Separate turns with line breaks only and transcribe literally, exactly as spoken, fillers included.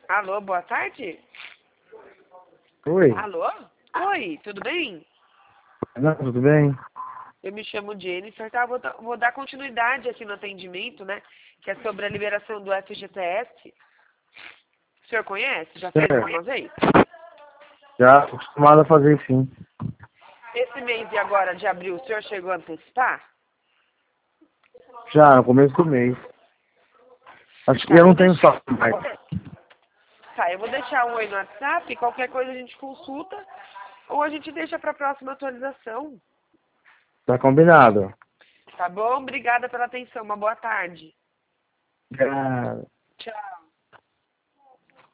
Alô, boa tarde?
Oi.
Alô? Oi, tudo bem?
Não, tudo bem?
Eu me chamo Jennifer, tá? Vou, da- vou dar continuidade aqui no atendimento, né? Que é sobre a liberação do F G T S. O senhor conhece? Já fez
É,
alguma vez?
já acostumado a fazer sim.
Esse mês de agora, de abril, o senhor chegou a antecipar?
Já, no começo do mês. Acho que
Tá,
eu
eu
não
vou
tenho
deixar.
saldo mais.
Tá, eu vou deixar um oi no WhatsApp, qualquer coisa a gente consulta, ou a gente deixa para a próxima atualização.
Tá combinado.
Tá bom? Obrigada pela atenção, uma boa tarde.
Já.
Tchau.